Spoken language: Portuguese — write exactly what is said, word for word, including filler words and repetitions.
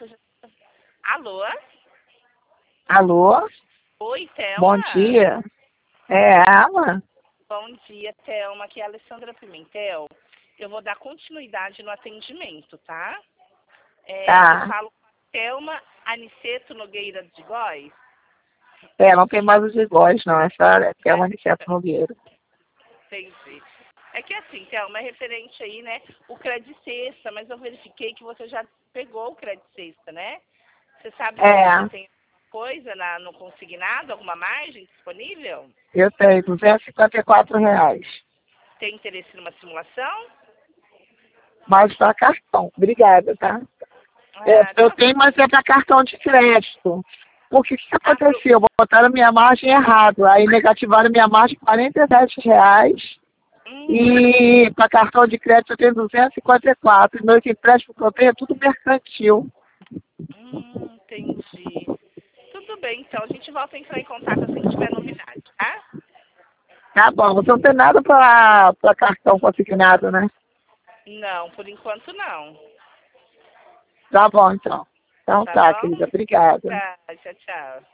que eu já... Alô? Alô? Oi, Thelma. Bom dia. É ela? Bom dia, Thelma. Aqui é a Alessandra Pimentel. Eu vou dar continuidade no atendimento, tá? É, Tá. Eu falo com a Thelma Aniceto Nogueira de Góes. É, não tem mais os iguais, não. Essa é que é o Aniceto Nogueira. Entendi. É que assim, Thelma, é referente aí, né? O Credit Sexta, mas eu verifiquei que você já pegou o Credit Sexta, né? Você sabe se É, você tem alguma coisa na, no consignado, alguma margem disponível? eu tenho duzentos e cinquenta e quatro reais. Tem interesse numa simulação? Mas para cartão. Obrigada, tá? É, Ah, eu tá tenho, bom. mas é para cartão de crédito. Porque o que, que Ah, pro... aconteceu? Botaram minha margem errado. Aí negativaram minha margem quarenta e sete reais. hum, E para cartão de crédito eu tenho duzentos e cinquenta e quatro. E meus empréstimos que eu tenho é tudo mercantil. hum, entendi. Tudo bem, então. A gente volta a entrar em contato assim que tiver novidade, tá? Tá bom, você não tem nada para cartão consignado, né? Não, por enquanto não. Tá bom, então. Então Tá tá, bom? querida. Obrigada. Tá, tchau, tchau.